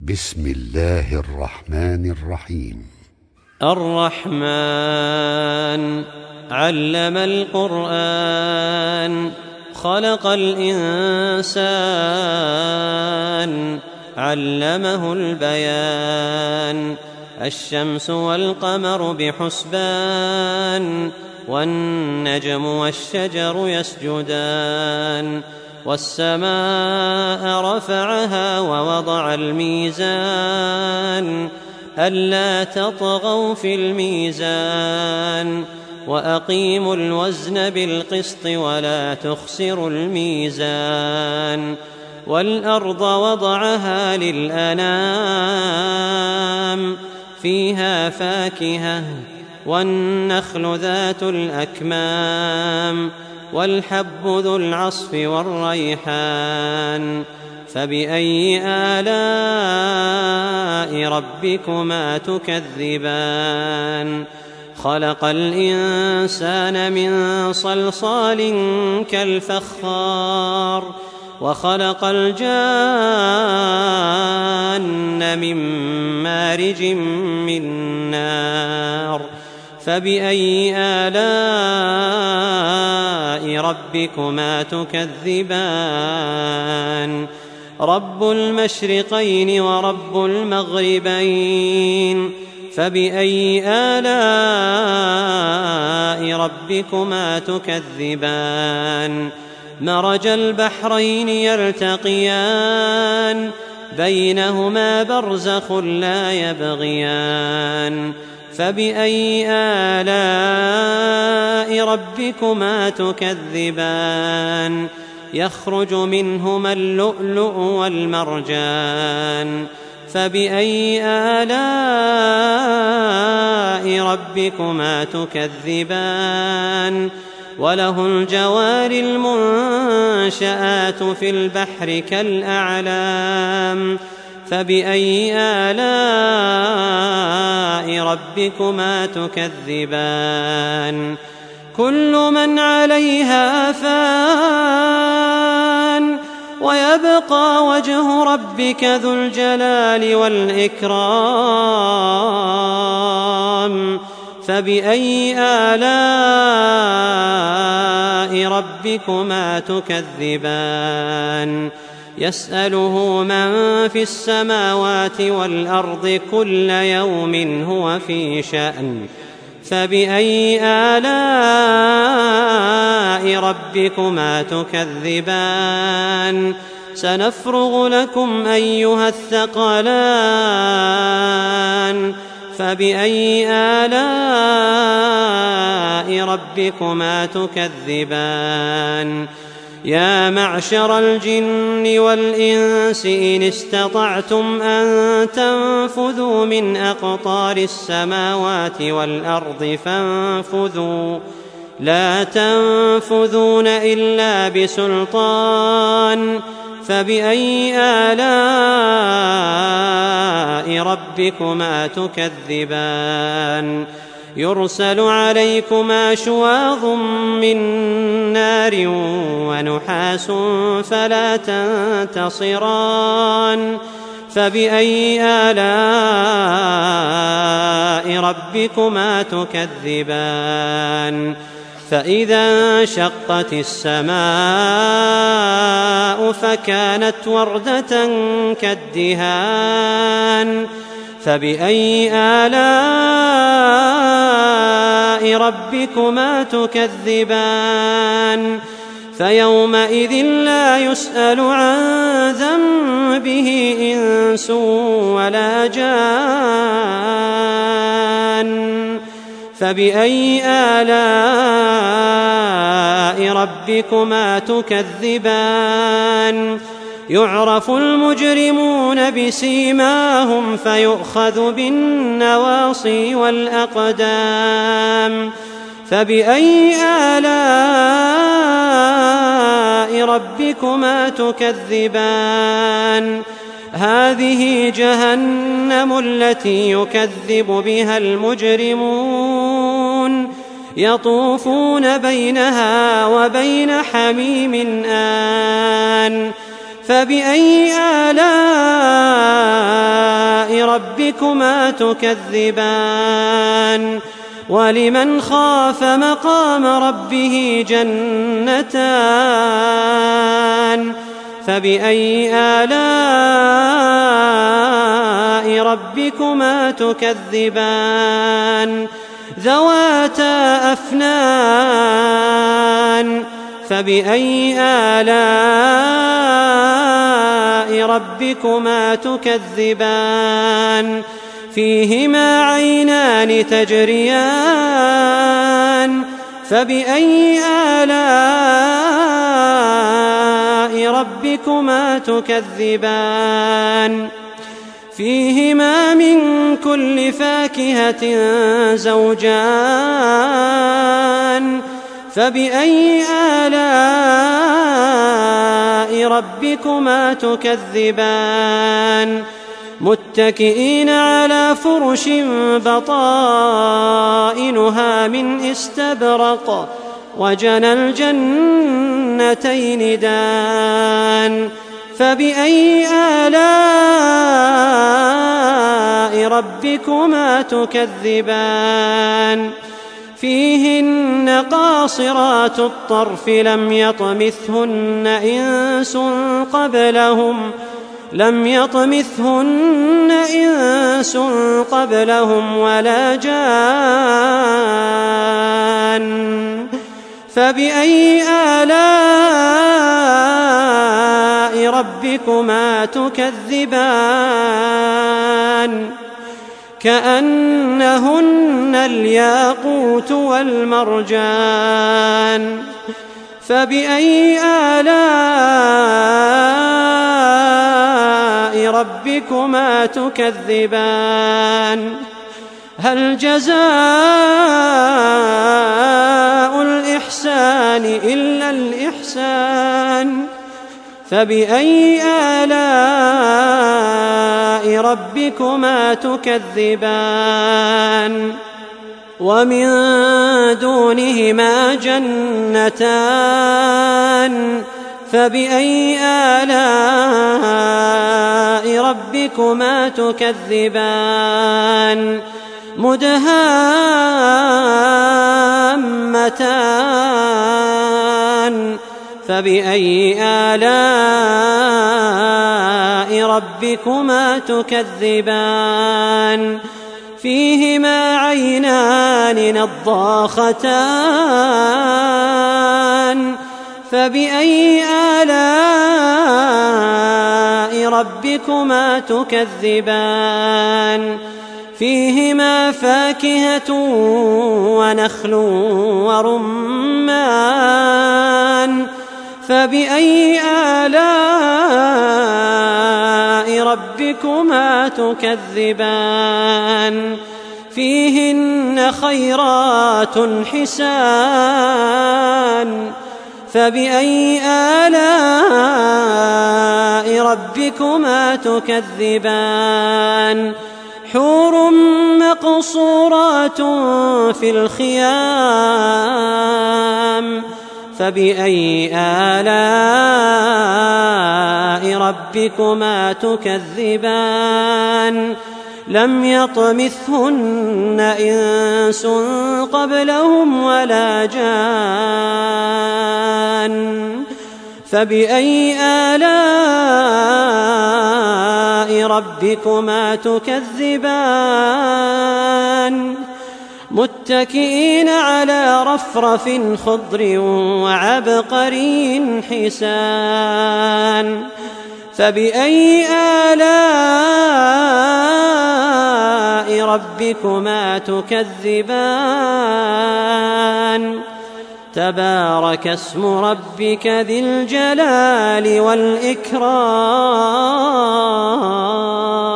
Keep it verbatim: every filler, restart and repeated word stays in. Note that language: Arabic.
بسم الله الرحمن الرحيم. الرحمن علم القرآن خلق الإنسان علمه البيان. الشمس والقمر بحسبان والنجم والشجر يسجدان. والسماء رفعها ووضع الميزان ألا تطغوا في الميزان وأقيموا الوزن بالقسط ولا تخسروا الميزان. والأرض وضعها للأنام فيها فاكهة والنخل ذات الأكمام والحب ذو العصف والريحان. فبأي آلاء ربكما تكذبان؟ خلق الإنسان من صلصال كالفخار وخلق الجان من مارج من نار. فبأي آلاء ربكما تكذبان؟ رب المشرقين ورب المغربين. فبأي آلاء ربكما تكذبان؟ مرج البحرين يلتقيان بينهما برزخ لا يبغيان. فبأي آلاء ربكما تكذبان؟ يخرج منهما اللؤلؤ والمرجان. فبأي آلاء ربكما تكذبان؟ وله الجوار المنشآت في البحر كالأعلام. فبأي آلاء ربكما تكذبان؟ كل من عليها فان ويبقى وجه ربك ذو الجلال والإكرام. فبأي آلاء ربكما تكذبان؟ يسأله من في السماوات والأرض كل يوم هو في شأن. فبأي آلاء ربكما تكذبان؟ سنفرغ لكم أيها الثقلان. فبأي آلاء ربكما تكذبان؟ يا معشر الجن والإنس إن استطعتم أن تنفذوا من أقطار السماوات والأرض فانفذوا لا تنفذون إلا بسلطان. فبأي آلاء ربكما تكذبان؟ يرسل عليكما شواظ من نار ونحاس فلا تنتصران. فبأي آلاء ربكما تكذبان؟ فإذا انشقت السماء فكانت وردة كالدهان. فبأي آلاء ربكما تكذبان؟ فيومئذ لا يسأل عن ذنبه إنس ولا جان. فبأي آلاء ربكما تكذبان؟ يعرف المجرمون بسيماهم فيؤخذ بالنواصي والأقدام. فبأي آلاء ربكما تكذبان؟ هذه جهنم التي يكذب بها المجرمون يطوفون بينها وبين حميم آن. فبأي آلاء ربكما تكذبان ولمن خاف مقام ربه جنتان فبأي آلاء ربكما تكذبان ذواتا أفنان فبأي آلاء ربكما تكذبان فيهما عينان تجريان فبأي آلاء ربكما تكذبان فيهما من كل فاكهة زوجان فبأي آلاء ربكما تكذبان متكئين على فرش بطائنها من استبرق وجنى الجنتين دان فبأي آلاء ربكما تكذبان فيهن قاصرات الطرف لم يطمثهن إنس قبلهم لم يطمثهن إنس قبلهم ولا جان فبأي آلاء ربكما تكذبان كأنهن الياقوت والمرجان فبأي آلاء ربكما تكذبان هل جزاء الإحسان إلا الإحسان فبأي آلاء ربكما تكذبان ومن دونهما جنتان فبأي آلاء ربكما تكذبان مدهامتان فبأي آلاء ربكما تكذبان فيهما عينان نضاختان فبأي آلاء ربكما تكذبان فيهما فاكهة ونخل ورمان فبأي آلاء ربكما تكذبان فيهن خيرات حسان فبأي آلاء ربكما تكذبان حور مقصورات في الخيام فبأي آلاء ربكما تكذبان لم يطمثهن إنس قبلهم ولا جان فبأي آلاء ربكما تكذبان متكئين على رفرف خضر وعبقري حسان فبأي آلاء ربكما تكذبان تبارك اسم ربك ذي الجلال والإكرام